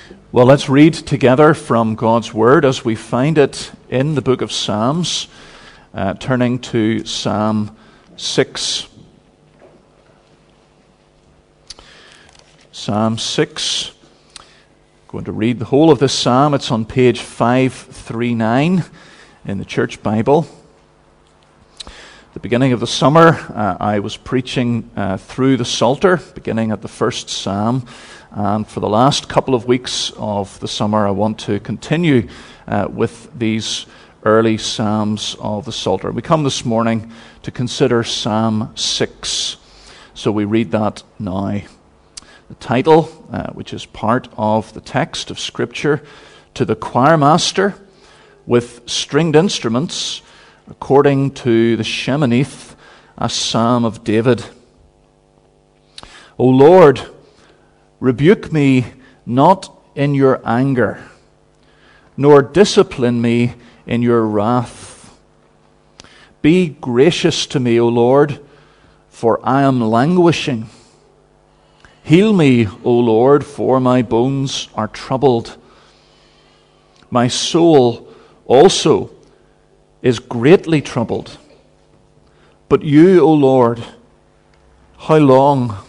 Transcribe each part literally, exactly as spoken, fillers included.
Well, let's read together from God's Word as we find it in the book of Psalms, uh, turning to Psalm six. Psalm six. I'm going to read the whole of this psalm. It's on page five thirty-nine in the Church Bible. At the beginning of the summer, uh, I was preaching uh, through the Psalter, beginning at the first psalm. And for the last couple of weeks of the summer, I want to continue uh, with these early psalms of the Psalter. We come this morning to consider Psalm six. So we read that now. The title, uh, which is part of the text of Scripture, "To the choir master with stringed instruments, according to the Sheminith, a psalm of David. O Lord, rebuke me not in your anger, nor discipline me in your wrath. Be gracious to me, O Lord, for I am languishing. Heal me, O Lord, for my bones are troubled. My soul also is greatly troubled. But you, O Lord, how long?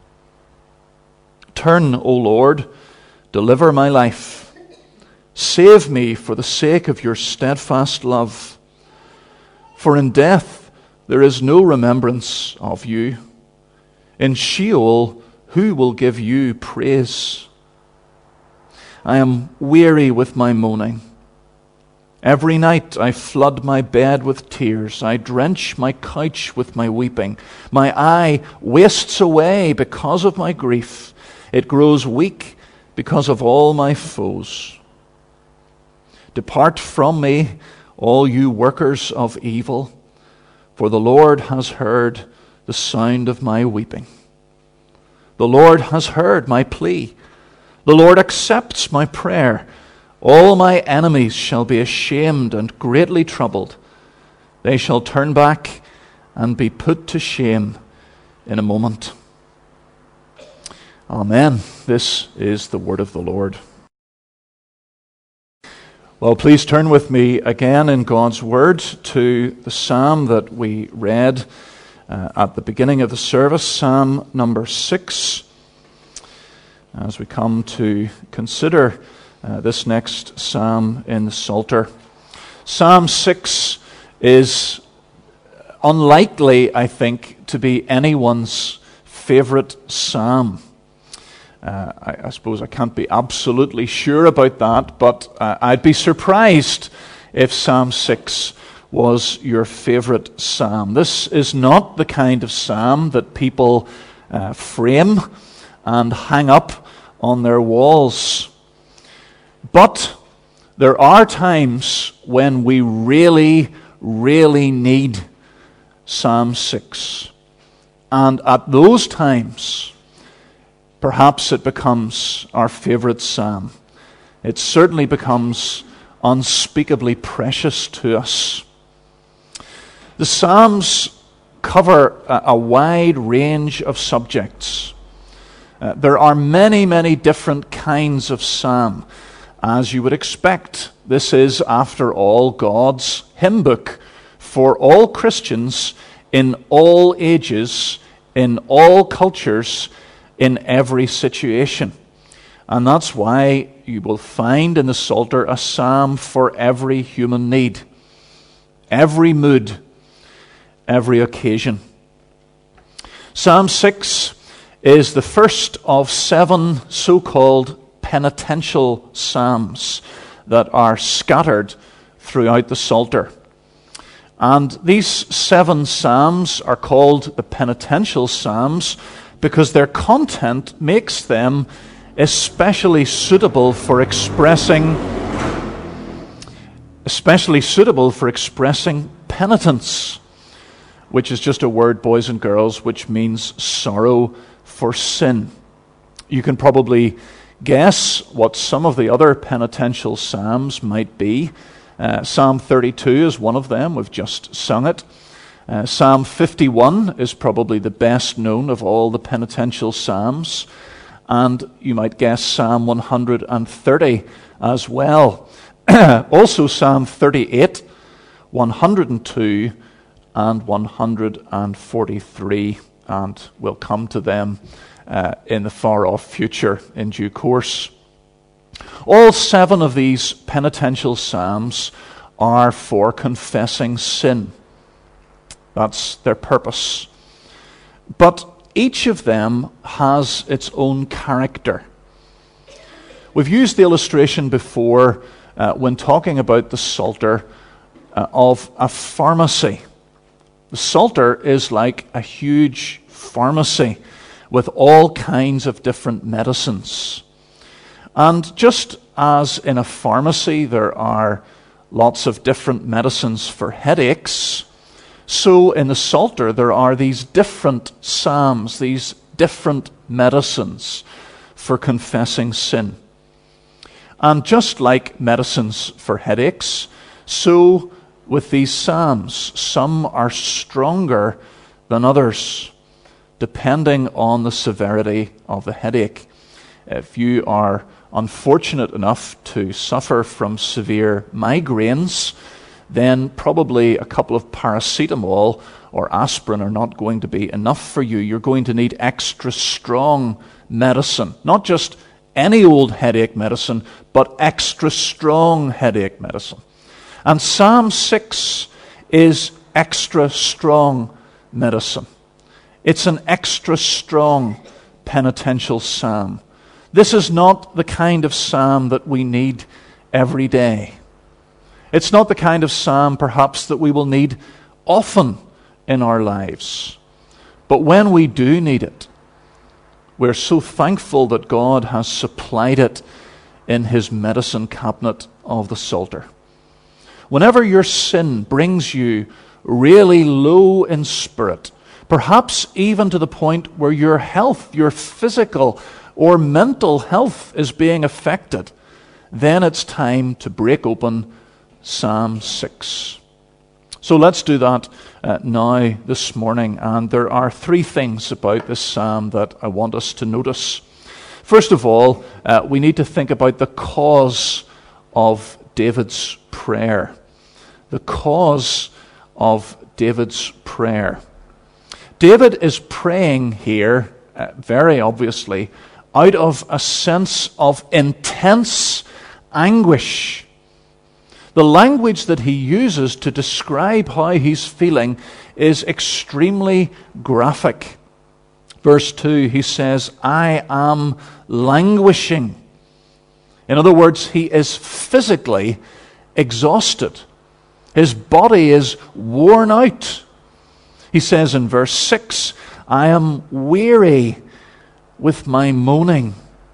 Turn, O Lord, deliver my life. Save me for the sake of your steadfast love. For in death there is no remembrance of you. In Sheol, who will give you praise? I am weary with my moaning. Every night I flood my bed with tears. I drench my couch with my weeping. My eye wastes away because of my grief. It grows weak because of all my foes. Depart from me, all you workers of evil, for the Lord has heard the sound of my weeping. The Lord has heard my plea. The Lord accepts my prayer. All my enemies shall be ashamed and greatly troubled. They shall turn back and be put to shame in a moment. Amen. This is the word of the Lord. Well, please turn with me again in God's Word to the psalm that we read uh, at the beginning of the service, Psalm number six, as we come to consider uh, this next psalm in the Psalter. Psalm six is unlikely, I think, to be anyone's favorite psalm. Uh, I, I suppose I can't be absolutely sure about that, but uh, I'd be surprised if Psalm six was your favorite psalm. This is not the kind of psalm that people uh, frame and hang up on their walls. But there are times when we really, really need Psalm six. And at those times, perhaps it becomes our favorite psalm. It certainly becomes unspeakably precious to us. The Psalms cover a, a wide range of subjects. Uh, there are many, many different kinds of psalm, as you would expect. This is, after all, God's hymn book for all Christians in all ages, in all cultures, in every situation. And that's why you will find in the Psalter a psalm for every human need, every mood, every occasion. Psalm six is the first of seven so-called penitential psalms that are scattered throughout the Psalter. And these seven psalms are called the penitential psalms because their content makes them especially suitable for expressing especially suitable for expressing penitence, which is just a word, boys and girls, which means sorrow for sin. You can probably guess what some of the other penitential psalms might be. Uh, Psalm thirty-two is one of them. We've just sung it. Uh, Psalm fifty-one is probably the best known of all the penitential psalms. and you might guess Psalm one hundred thirty as well. Also Psalm thirty-eight, one hundred two, and one hundred forty-three, and we'll come to them uh, in the far-off future in due course. All seven of these penitential psalms are for confessing sin. That's their purpose. But each of them has its own character. We've used the illustration before uh, when talking about the Psalter uh, of a pharmacy. The Psalter is like a huge pharmacy with all kinds of different medicines. And just as in a pharmacy there are lots of different medicines for headaches, so in the Psalter there are these different psalms, these different medicines for confessing sin. And just like medicines for headaches, so with these psalms, some are stronger than others, depending on the severity of the headache. If you are unfortunate enough to suffer from severe migraines, then probably a couple of paracetamol or aspirin are not going to be enough for you. You're going to need extra strong medicine. Not just any old headache medicine, but extra strong headache medicine. And Psalm six is extra strong medicine. It's an extra strong penitential psalm. This is not the kind of psalm that we need every day. It's not the kind of psalm, perhaps, that we will need often in our lives. But when we do need it, we're so thankful that God has supplied it in His medicine cabinet of the Psalter. Whenever your sin brings you really low in spirit, perhaps even to the point where your health, your physical or mental health is being affected, then it's time to break open Psalm six. So let's do that uh, now this morning. And there are three things about this psalm that I want us to notice. First of all, uh, we need to think about the cause of David's prayer. The cause of David's prayer. David is praying here, uh, very obviously, out of a sense of intense anguish. The language that he uses to describe how he's feeling is extremely graphic. Verse two, he says, I am languishing. In other words, he is physically exhausted. His body is worn out. He says in verse six, I am weary with my moaning.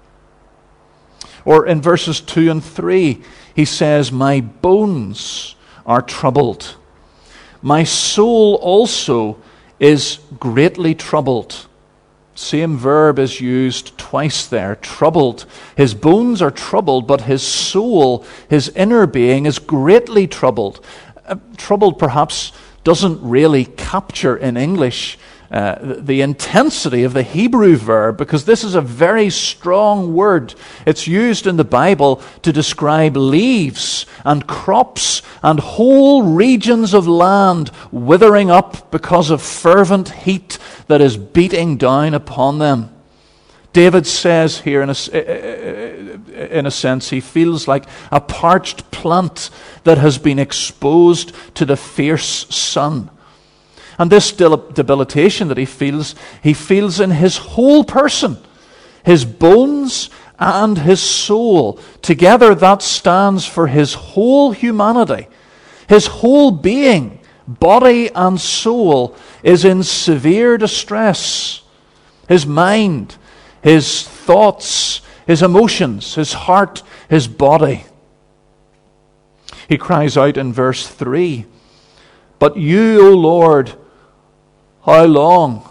Or in verses two and three, he says, my bones are troubled. My soul also is greatly troubled. Same verb is used twice there, troubled. His bones are troubled, but his soul, his inner being, is greatly troubled. Uh, troubled perhaps doesn't really capture in English uh, the, the intensity of the Hebrew verb, because this is a very strong word. It's used in the Bible to describe leaves and crops and whole regions of land withering up because of fervent heat that is beating down upon them. David says here, in a, in a sense, he feels like a parched plant that has been exposed to the fierce sun. And this debilitation that he feels, he feels in his whole person, his bones and his soul. Together that stands for his whole humanity. His whole being, body and soul, is in severe distress. His mind, his thoughts, his emotions, his heart, his body. He cries out in verse three, but you, O Lord, how long?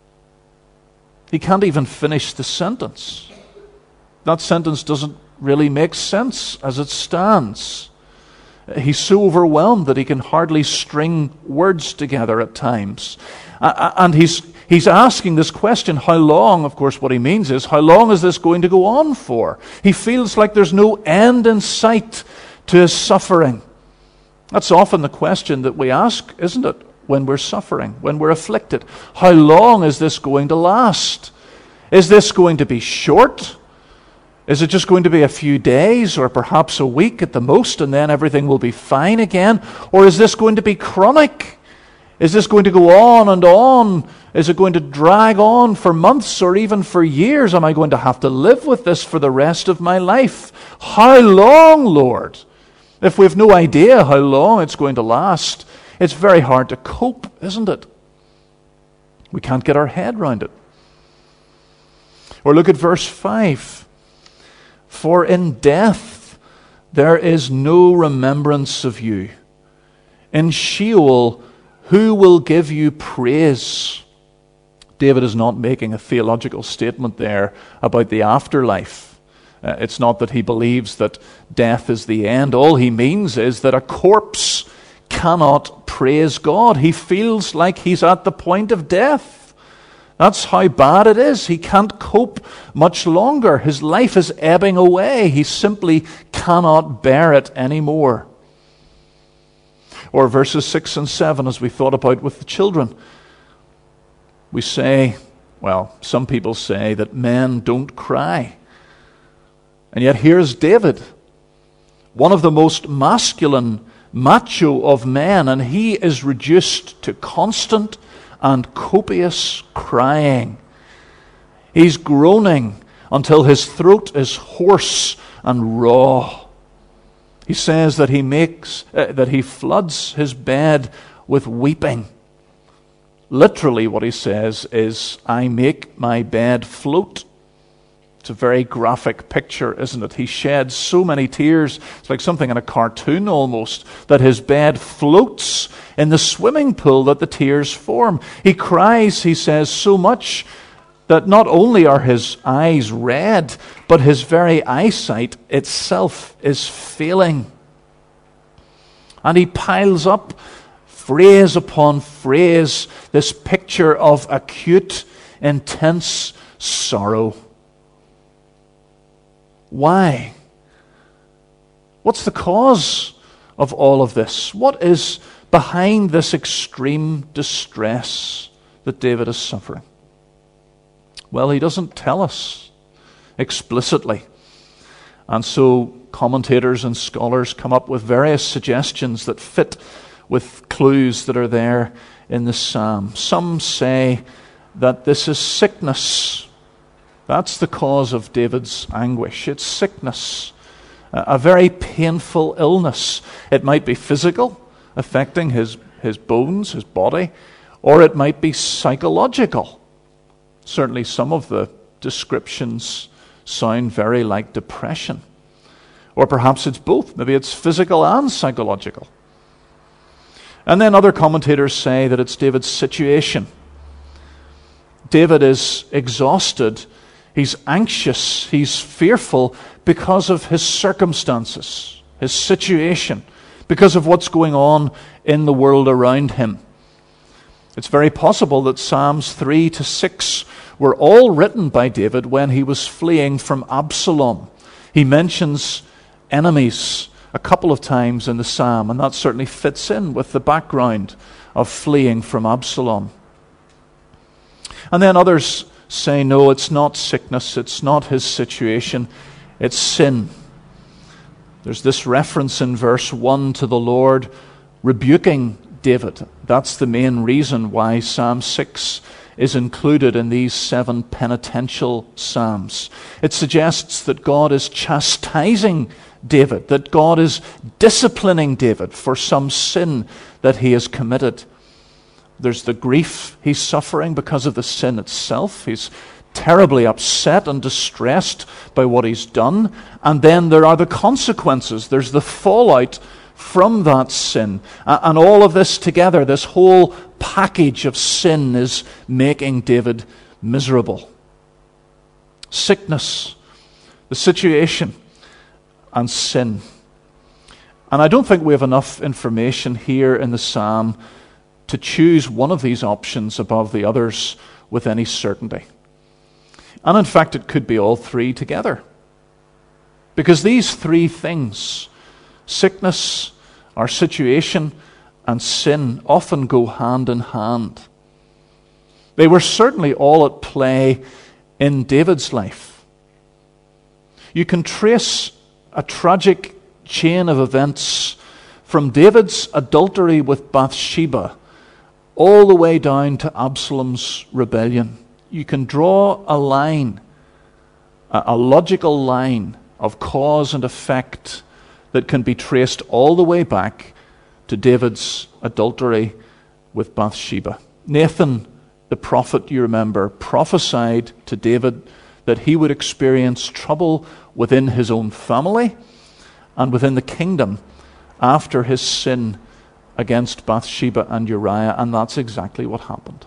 He can't even finish the sentence. That sentence doesn't really make sense as it stands. He's so overwhelmed that he can hardly string words together at times. And he's he's asking this question, how long? Of course, what he means is, how long is this going to go on for? He feels like there's no end in sight to his suffering. That's often the question that we ask, isn't it, when we're suffering, when we're afflicted? How long is this going to last? Is this going to be short? Is it just going to be a few days or perhaps a week at the most, and then everything will be fine again? Or is this going to be chronic? Is this going to go on and on? Is it going to drag on for months or even for years? Am I going to have to live with this for the rest of my life? How long, Lord? If we have no idea how long it's going to last, it's very hard to cope, isn't it? We can't get our head around it. Or look at verse five. For in death there is no remembrance of you. In Sheol, who will give you praise? David is not making a theological statement there about the afterlife. Uh, it's not that he believes that death is the end. All he means is that a corpse cannot praise God. He feels like he's at the point of death. That's how bad it is. He can't cope much longer. His life is ebbing away. He simply cannot bear it anymore. Or verses six and seven, as we thought about with the children. We say, well, some people say that men don't cry. And yet here's David, one of the most masculine, macho of men, and he is reduced to constant and copious crying. He's groaning until his throat is hoarse and raw. He says that he makes uh, that he floods his bed with weeping. Literally what he says is, I make my bed float. It's a very graphic picture, isn't it? He sheds so many tears, it's like something in a cartoon almost, that his bed floats in the swimming pool that the tears form. He cries, he says, so much that not only are his eyes red, but his very eyesight itself is failing. And he piles up phrase upon phrase, this picture of acute, intense sorrow. Why? What's the cause of all of this? What is behind this extreme distress that David is suffering? Well, he doesn't tell us explicitly. And so commentators and scholars come up with various suggestions that fit with clues that are there in the psalm. Some say that this is sickness. That's the cause of David's anguish. It's sickness, a very painful illness. It might be physical, affecting his, his bones, his body, or it might be psychological. Certainly some of the descriptions sound very like depression. Or perhaps it's both. Maybe it's physical and psychological. And then other commentators say that it's David's situation. David is exhausted. He's anxious, he's fearful because of his circumstances, his situation, because of what's going on in the world around him. It's very possible that Psalms three to six were all written by David when he was fleeing from Absalom. He mentions enemies a couple of times in the psalm, and that certainly fits in with the background of fleeing from Absalom. And then others say, no, it's not sickness, it's not his situation, it's sin. There's this reference in verse one to the Lord rebuking David. That's the main reason why Psalm six is included in these seven penitential psalms. It suggests that God is chastising David, that God is disciplining David for some sin that he has committed. There's the grief he's suffering because of the sin itself. He's terribly upset and distressed by what he's done. And then there are the consequences. There's the fallout from that sin. And all of this together, this whole package of sin is making David miserable. Sickness, the situation, and sin. And I don't think we have enough information here in the psalm to choose one of these options above the others with any certainty. And in fact, it could be all three together. Because these three things, sickness, our situation, and sin, often go hand in hand. They were certainly all at play in David's life. You can trace a tragic chain of events from David's adultery with Bathsheba all the way down to Absalom's rebellion. You can draw a line, a, a logical line of cause and effect that can be traced all the way back to David's adultery with Bathsheba. Nathan, the prophet, you remember, prophesied to David that he would experience trouble within his own family and within the kingdom after his sin against Bathsheba and Uriah, and that's exactly what happened.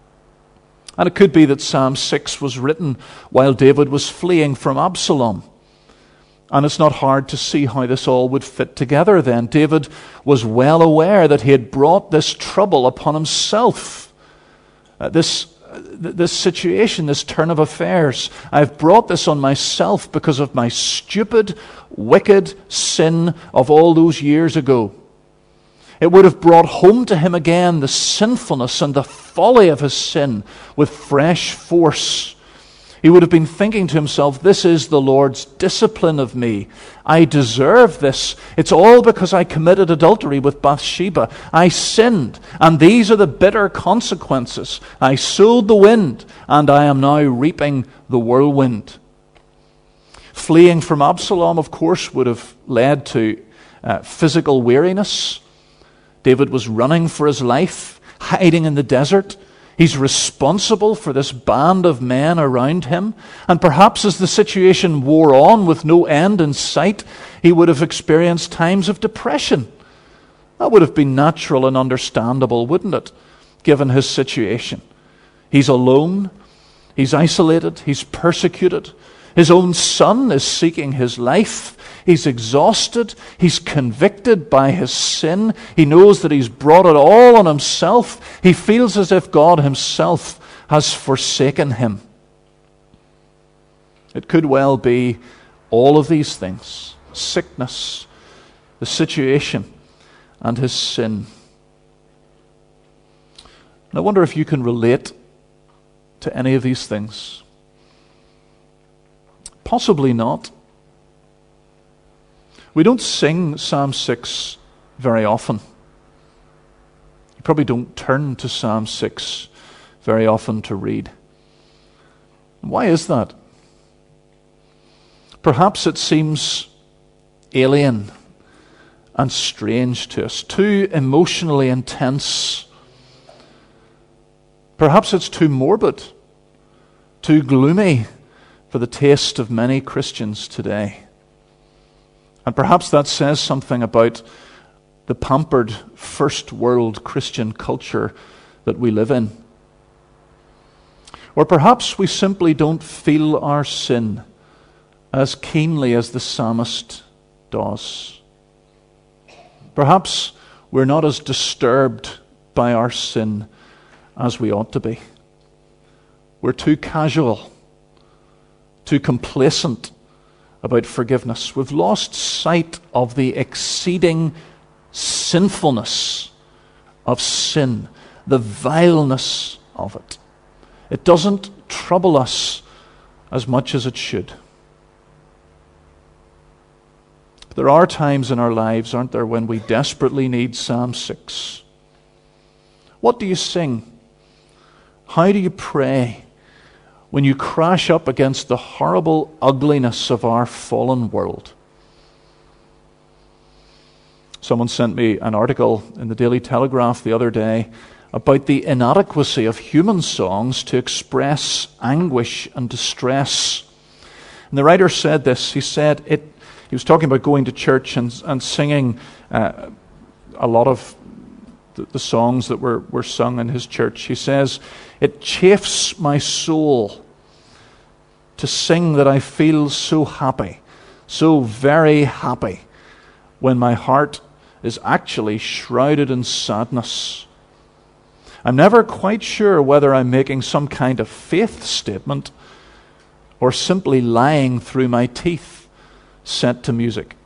And it could be that Psalm six was written while David was fleeing from Absalom. And it's not hard to see how this all would fit together then. David was well aware that he had brought this trouble upon himself. Uh, this, uh, this situation, this turn of affairs. I've brought this on myself because of my stupid, wicked sin of all those years ago. It would have brought home to him again the sinfulness and the folly of his sin with fresh force. He would have been thinking to himself, this is the Lord's discipline of me. I deserve this. It's all because I committed adultery with Bathsheba. I sinned, and these are the bitter consequences. I sowed the wind, and I am now reaping the whirlwind. Fleeing from Absalom, of course, would have led to uh, physical weariness. David was running for his life, hiding in the desert. He's responsible for this band of men around him. And perhaps as the situation wore on with no end in sight, he would have experienced times of depression. That would have been natural and understandable, wouldn't it, given his situation? He's alone. He's isolated. He's persecuted. His own son is seeking his life. He's exhausted. He's convicted by his sin. He knows that he's brought it all on himself. He feels as if God himself has forsaken him. It could well be all of these things: sickness, the situation, and his sin. And I wonder if you can relate to any of these things. Possibly not. We don't sing Psalm six very often. You probably don't turn to Psalm six very often to read. Why is that? Perhaps it seems alien and strange to us, too emotionally intense. Perhaps it's too morbid, too gloomy for the taste of many Christians today. And perhaps that says something about the pampered first world Christian culture that we live in. Or perhaps we simply don't feel our sin as keenly as the psalmist does. Perhaps we're not as disturbed by our sin as we ought to be. We're too casual, too complacent about forgiveness. We've lost sight of the exceeding sinfulness of sin, the vileness of it. It doesn't trouble us as much as it should. But there are times in our lives, aren't there, when we desperately need Psalm six. What do you sing? How do you pray when you crash up against the horrible ugliness of our fallen world? Someone sent me an article in the Daily Telegraph the other day about the inadequacy of human songs to express anguish and distress. And the writer said this. He said it. He was talking about going to church and, and singing uh, a lot of the, the songs that were, were sung in his church. He says, "It chafes my soul to sing that I feel so happy, so very happy, when my heart is actually shrouded in sadness. I'm never quite sure whether I'm making some kind of faith statement or simply lying through my teeth set to music.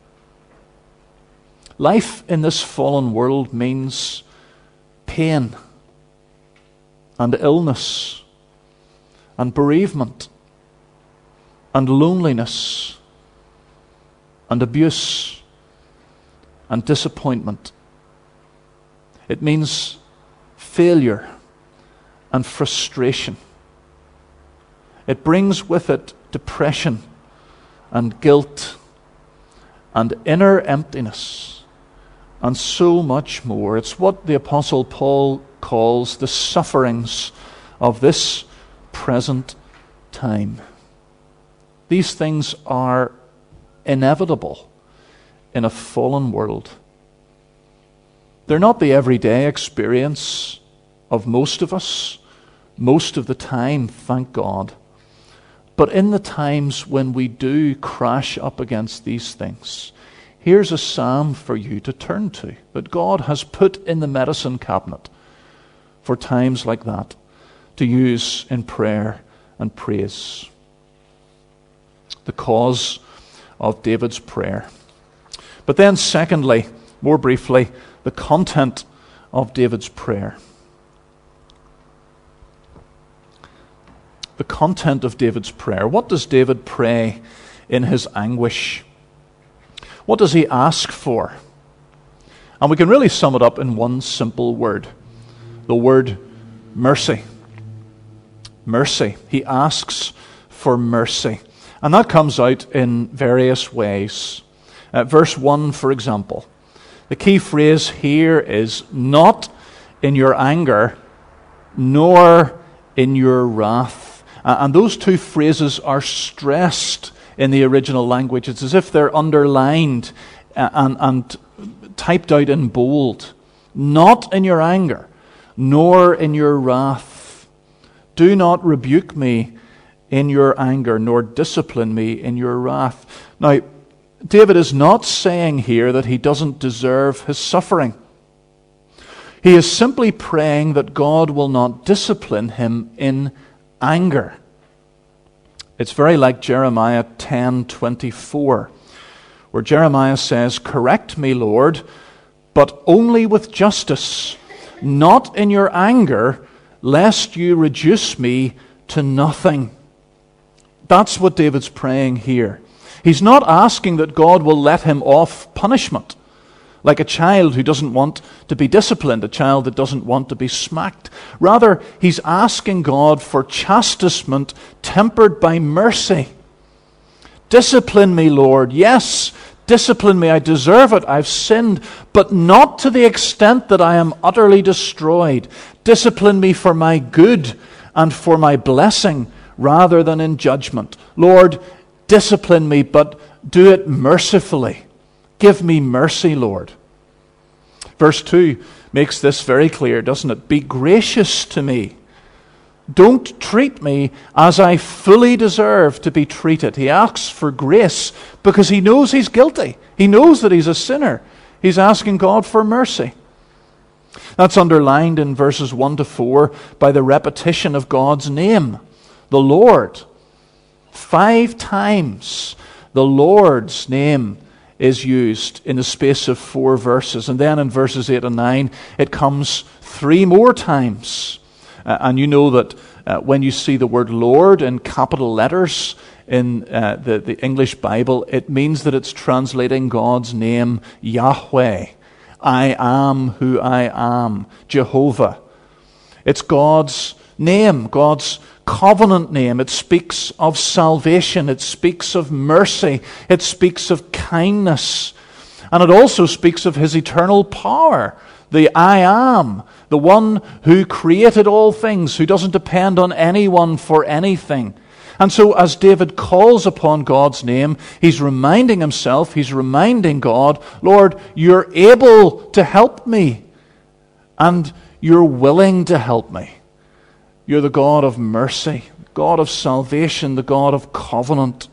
Life in this fallen world means pain and illness and bereavement and loneliness and abuse and disappointment. It means failure and frustration. It brings with it depression and guilt and inner emptiness and so much more. It's what the Apostle Paul calls the sufferings of this present time. These things are inevitable in a fallen world. They're not the everyday experience of most of us, most of the time, thank God. But in the times when we do crash up against these things, here's a psalm for you to turn to that God has put in the medicine cabinet for times like that to use in prayer and praise. The cause of David's prayer. But then secondly, more briefly, the content of David's prayer. The content of David's prayer. What does David pray in his anguish? What does he ask for? And we can really sum it up in one simple word. The word mercy. Mercy. He asks for mercy. And that comes out in various ways. Uh, verse one, for example. The key phrase here is not in your anger, nor in your wrath. Uh, and those two phrases are stressed in the original language. It's as if they're underlined uh, and, and typed out in bold. Not in your anger, nor in your wrath. Do not rebuke me in your anger, nor discipline me in your wrath. Now, David is not saying here that he doesn't deserve his suffering. He is simply praying that God will not discipline him in anger. It's very like Jeremiah ten twenty-four, where Jeremiah says, "Correct me, Lord, but only with justice, not in your anger, lest you reduce me to nothing." That's what David's praying here. He's not asking that God will let him off punishment, like a child who doesn't want to be disciplined, a child that doesn't want to be smacked. Rather, he's asking God for chastisement tempered by mercy. Discipline me, Lord. Yes, discipline me. I deserve it. I've sinned, but not to the extent that I am utterly destroyed. Discipline me for my good and for my blessing rather than in judgment. Lord, discipline me, but do it mercifully. Give me mercy, Lord. Verse two makes this very clear, doesn't it? Be gracious to me. Don't treat me as I fully deserve to be treated. He asks for grace because he knows he's guilty. He knows that he's a sinner. He's asking God for mercy. That's underlined in verses one to four by the repetition of God's name, the Lord. Five times the Lord's name is used in the space of four verses. And then in verses eight and nine, it comes three more times. Uh, and you know that uh, when you see the word Lord in capital letters in uh, the, the English Bible, it means that it's translating God's name, Yahweh. I am who I am, Jehovah. It's God's name, God's covenant name. It speaks of salvation. It speaks of mercy. It speaks of kindness. And it also speaks of his eternal power. The I am, the one who created all things, who doesn't depend on anyone for anything. And so as David calls upon God's name, he's reminding himself, he's reminding God, Lord, you're able to help me. And you're willing to help me. You're the God of mercy, God of salvation, the God of covenant.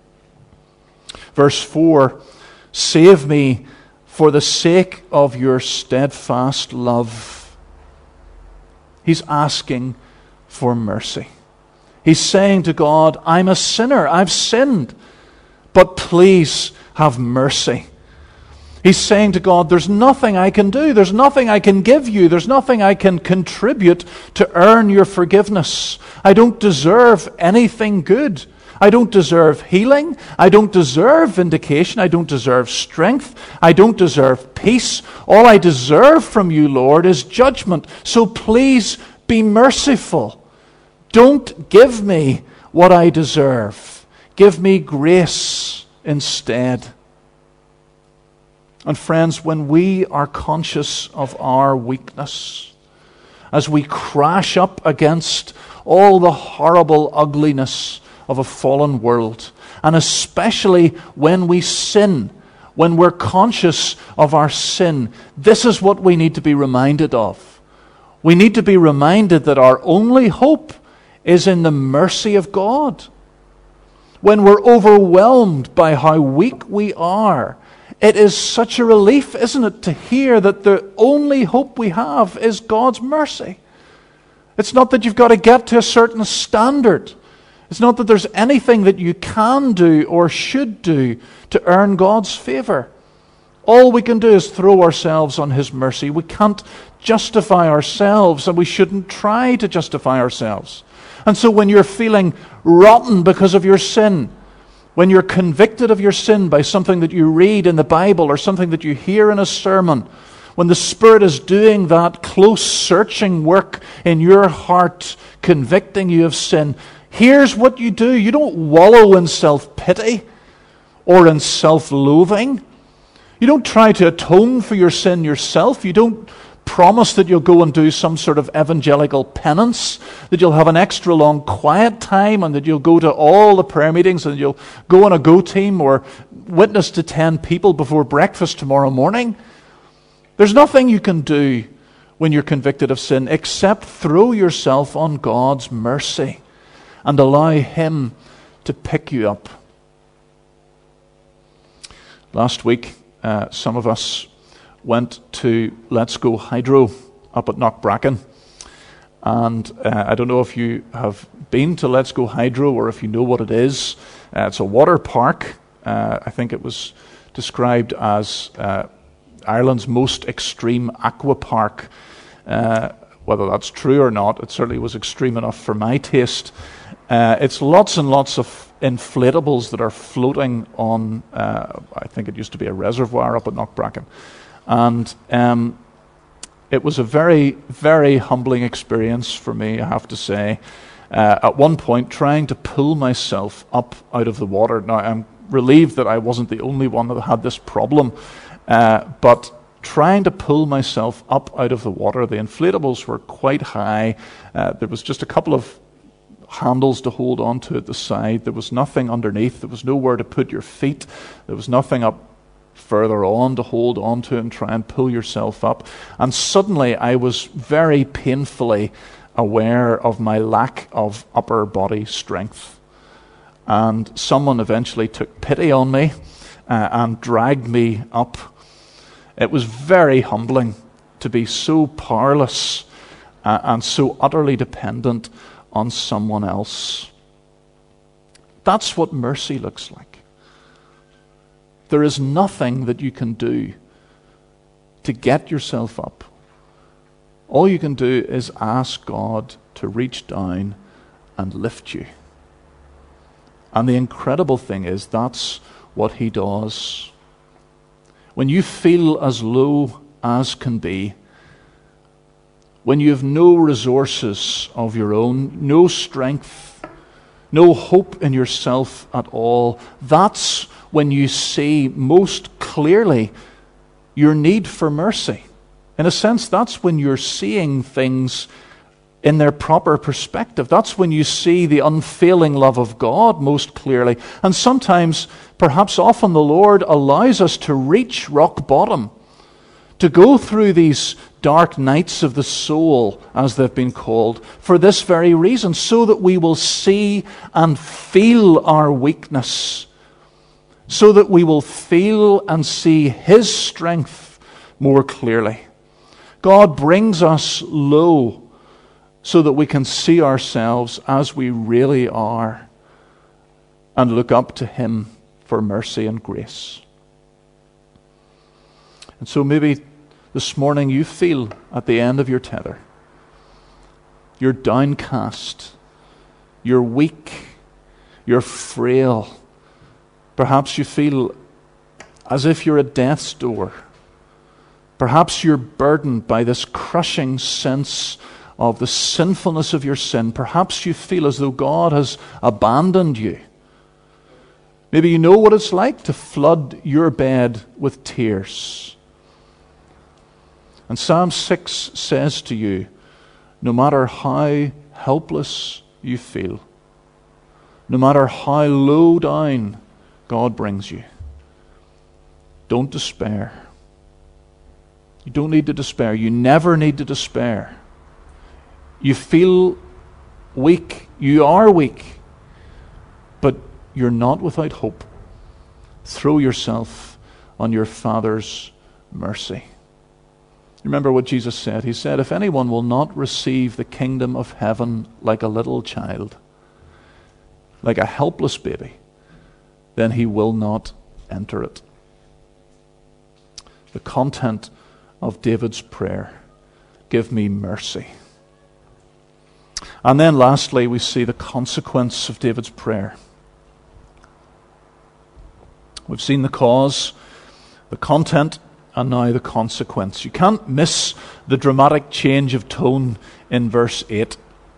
Verse four, save me for the sake of your steadfast love. He's asking for mercy. He's saying to God, I'm a sinner, I've sinned, but please have mercy. He's saying to God, there's nothing I can do, there's nothing I can give you, there's nothing I can contribute to earn your forgiveness. I don't deserve anything good. I don't deserve healing. I don't deserve vindication. I don't deserve strength. I don't deserve peace. All I deserve from you, Lord, is judgment. So please be merciful. Don't give me what I deserve. Give me grace instead. And friends, when we are conscious of our weakness, as we crash up against all the horrible ugliness of a fallen world, and especially when we sin, when we're conscious of our sin, this is what we need to be reminded of. We need to be reminded that our only hope is in the mercy of God. When we're overwhelmed by how weak we are, it is such a relief, isn't it, to hear that the only hope we have is God's mercy. It's not that you've got to get to a certain standard. It's not that there's anything that you can do or should do to earn God's favor. All we can do is throw ourselves on His mercy. We can't justify ourselves, and we shouldn't try to justify ourselves. And so when you're feeling rotten because of your sin, when you're convicted of your sin by something that you read in the Bible or something that you hear in a sermon, when the Spirit is doing that close searching work in your heart, convicting you of sin, here's what you do. You don't wallow in self-pity or in self-loathing. You don't try to atone for your sin yourself. You don't promise that you'll go and do some sort of evangelical penance, that you'll have an extra long quiet time, and that you'll go to all the prayer meetings, and you'll go on a go team or witness to ten people before breakfast tomorrow morning. There's nothing you can do when you're convicted of sin except throw yourself on God's mercy and allow Him to pick you up. Last week, uh, some of us went to Let's Go Hydro up at Knockbracken. And uh, I don't know if you have been to Let's Go Hydro or if you know what it is. Uh, it's a water park. Uh, I think it was described as uh, Ireland's most extreme aqua park. Uh, whether that's true or not, it certainly was extreme enough for my taste. Uh, it's lots and lots of inflatables that are floating on, uh, I think it used to be a reservoir up at Knockbracken. And um, it was a very, very humbling experience for me, I have to say. Uh, at one point, trying to pull myself up out of the water. Now, I'm relieved that I wasn't the only one that had this problem, uh, but trying to pull myself up out of the water, the inflatables were quite high. Uh, there was just a couple of handles to hold on to at the side. There was nothing underneath. There was nowhere to put your feet. There was nothing up further on to hold on to and try and pull yourself up. And suddenly I was very painfully aware of my lack of upper body strength. And someone eventually took pity on me uh, and dragged me up. It was very humbling to be so powerless uh, and so utterly dependent on someone else. That's what mercy looks like. There is nothing that you can do to get yourself up. All you can do is ask God to reach down and lift you. And the incredible thing is that's what He does. When you feel as low as can be, when you have no resources of your own, no strength, no hope in yourself at all, that's when you see most clearly your need for mercy. In a sense, that's when you're seeing things in their proper perspective. That's when you see the unfailing love of God most clearly. And sometimes, perhaps often, the Lord allows us to reach rock bottom, to go through these dark nights of the soul, as they've been called, for this very reason, so that we will see and feel our weakness, so that we will feel and see His strength more clearly. God brings us low so that we can see ourselves as we really are and look up to him for mercy and grace. And so maybe this morning you feel at the end of your tether. You're downcast. You're weak. You're frail. Perhaps you feel as if you're at death's door. Perhaps you're burdened by this crushing sense of the sinfulness of your sin. Perhaps you feel as though God has abandoned you. Maybe you know what it's like to flood your bed with tears. And Psalm six says to you, no matter how helpless you feel, no matter how low down God brings you, don't despair. You don't need to despair. You never need to despair. You feel weak. You are weak. But you're not without hope. Throw yourself on your Father's mercy. Remember what Jesus said. He said, if anyone will not receive the kingdom of heaven like a little child, like a helpless baby, then he will not enter it. The content of David's prayer, give me mercy. And then lastly, we see the consequence of David's prayer. We've seen the cause, the content, and now the consequence. You can't miss the dramatic change of tone in verse eight.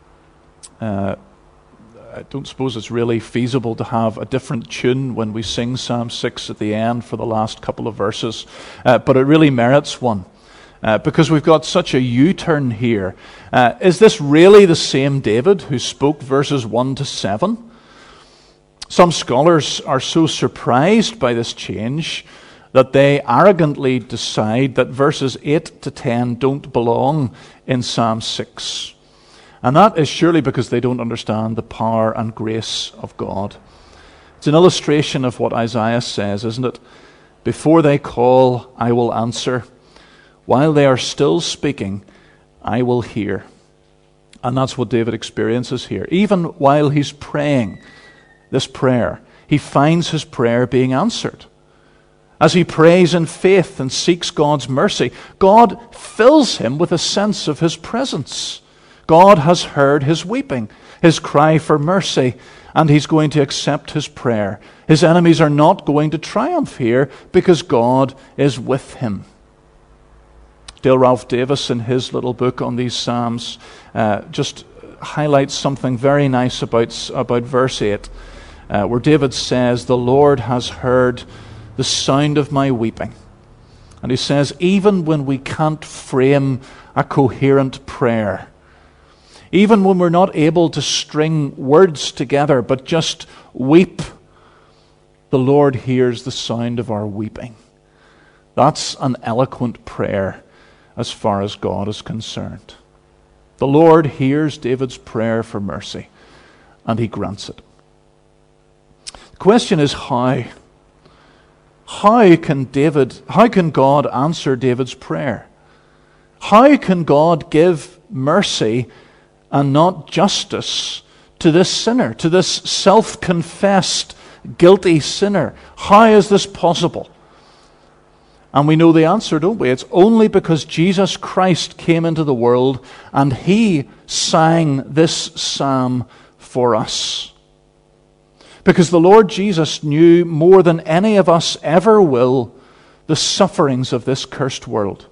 Uh, I don't suppose it's really feasible to have a different tune when we sing Psalm six at the end for the last couple of verses, uh, but it really merits one. Uh, because we've got such a U-turn here. Uh, is this really the same David who spoke verses one to seven? Some scholars are so surprised by this change that they arrogantly decide that verses eight to ten don't belong in Psalm six. And that is surely because they don't understand the power and grace of God. It's an illustration of what Isaiah says, isn't it? Before they call, I will answer. While they are still speaking, I will hear. And that's what David experiences here. Even while he's praying this prayer, he finds his prayer being answered. As he prays in faith and seeks God's mercy, God fills him with a sense of his presence. God has heard his weeping, his cry for mercy, and he's going to accept his prayer. His enemies are not going to triumph here because God is with him. Dale Ralph Davis, in his little book on these Psalms, uh, just highlights something very nice about, about verse eight, uh, where David says, the Lord has heard the sound of my weeping. And he says, even when we can't frame a coherent prayer, even when we're not able to string words together, but just weep, the Lord hears the sound of our weeping. That's an eloquent prayer as far as God is concerned. The Lord hears David's prayer for mercy, and he grants it. The question is how? How can David, how can God answer David's prayer? How can God give mercy and not justice to this sinner, to this self-confessed, guilty sinner? How is this possible? And we know the answer, don't we? It's only because Jesus Christ came into the world and he sang this psalm for us. Because the Lord Jesus knew more than any of us ever will the sufferings of this cursed world.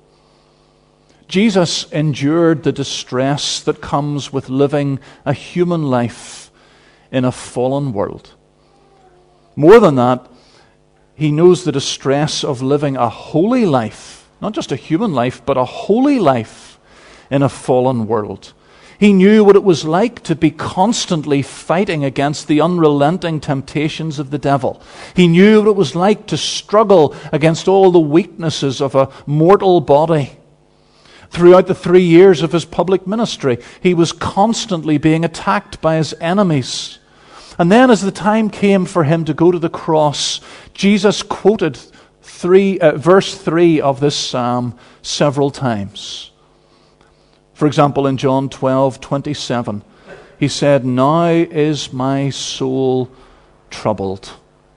Jesus endured the distress that comes with living a human life in a fallen world. More than that, he knows the distress of living a holy life, not just a human life, but a holy life in a fallen world. He knew what it was like to be constantly fighting against the unrelenting temptations of the devil. He knew what it was like to struggle against all the weaknesses of a mortal body. Throughout the three years of his public ministry, he was constantly being attacked by his enemies. And then as the time came for him to go to the cross, Jesus quoted three, uh, verse three of this psalm several times. For example, in John twelve twenty-seven, he said, "Now is my soul troubled."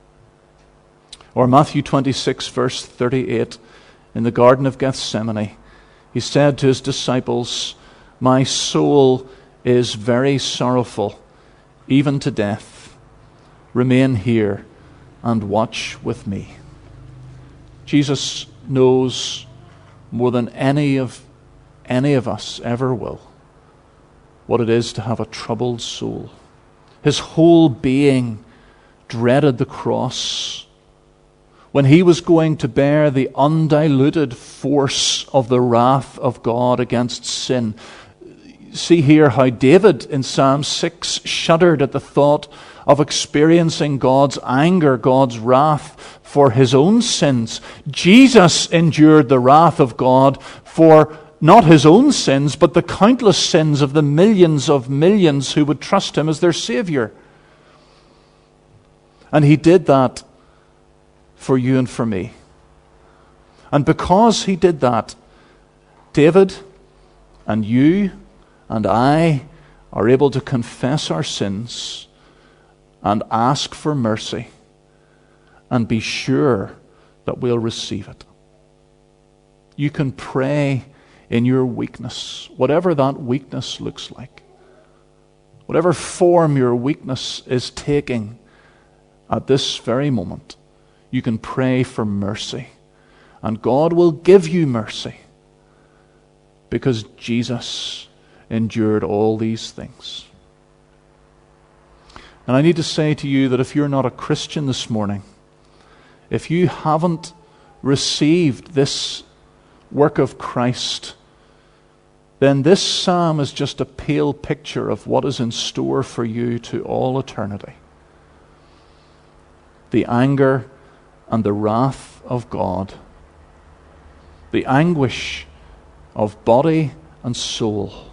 Or Matthew twenty-six, verse thirty-eight, in the Garden of Gethsemane, he said to his disciples, "My soul is very sorrowful, even to death. Remain here and watch with me." Jesus knows more than any of any of us ever will what it is to have a troubled soul. His whole being dreaded the cross. When he was going to bear the undiluted force of the wrath of God against sin. See here how David in Psalm six shuddered at the thought of experiencing God's anger, God's wrath for his own sins. Jesus endured the wrath of God for not his own sins, but the countless sins of the millions of millions who would trust him as their Savior. And he did that for you and for me. And because he did that, David and you and I are able to confess our sins and ask for mercy and be sure that we'll receive it. You can pray in your weakness, whatever that weakness looks like, whatever form your weakness is taking at this very moment. You can pray for mercy, and God will give you mercy because Jesus endured all these things. And I need to say to you that if you're not a Christian this morning, if you haven't received this work of Christ, then this psalm is just a pale picture of what is in store for you to all eternity. The anger and the wrath of God, the anguish of body and soul.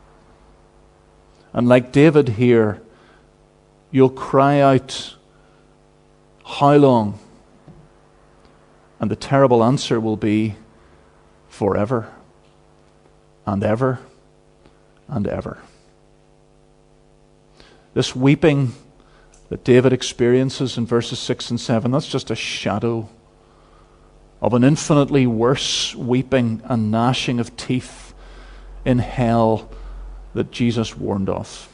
And like David here, you'll cry out, "How long?" And the terrible answer will be, "Forever and ever and ever." This weeping that David experiences in verses six and seven, that's just a shadow of an infinitely worse weeping and gnashing of teeth in hell that Jesus warned of.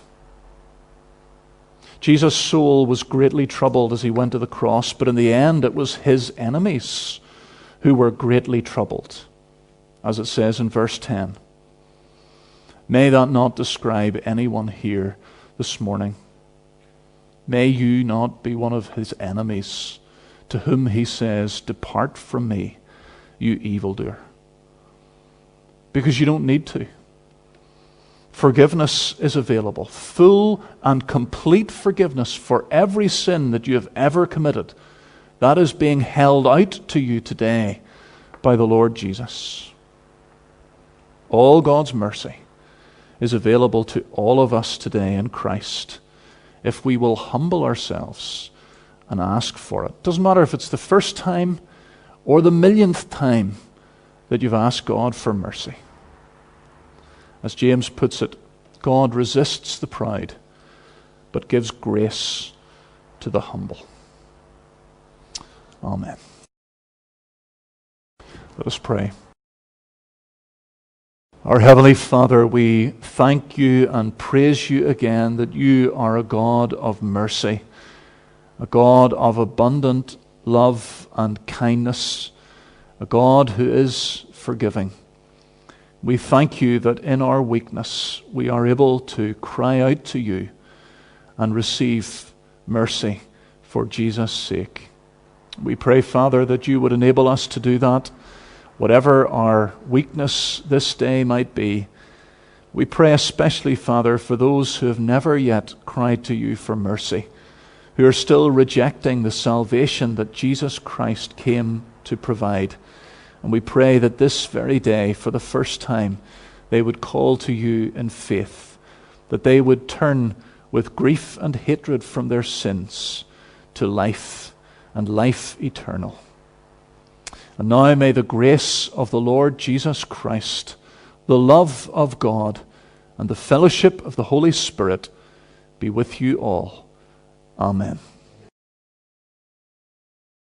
Jesus' soul was greatly troubled as he went to the cross, but in the end it was his enemies who were greatly troubled, as it says in verse ten. May that not describe anyone here this morning. May you not be one of his enemies to whom he says, "Depart from me, you evildoer." Because you don't need to. Forgiveness is available. Full and complete forgiveness for every sin that you have ever committed. That is being held out to you today by the Lord Jesus. All God's mercy is available to all of us today in Christ if we will humble ourselves and ask for it. Doesn't matter if it's the first time or the millionth time that you've asked God for mercy. As James puts it, God resists the proud, but gives grace to the humble. Amen. Let us pray. Our Heavenly Father, we thank you and praise you again that you are a God of mercy, a God of abundant love and kindness, a God who is forgiving. We thank you that in our weakness we are able to cry out to you and receive mercy for Jesus' sake. We pray, Father, that you would enable us to do that, whatever our weakness this day might be. We pray especially, Father, for those who have never yet cried to you for mercy, who are still rejecting the salvation that Jesus Christ came to provide. And we pray that this very day, for the first time, they would call to you in faith, that they would turn with grief and hatred from their sins to life and life eternal. And now may the grace of the Lord Jesus Christ, the love of God, and the fellowship of the Holy Spirit be with you all. Amen.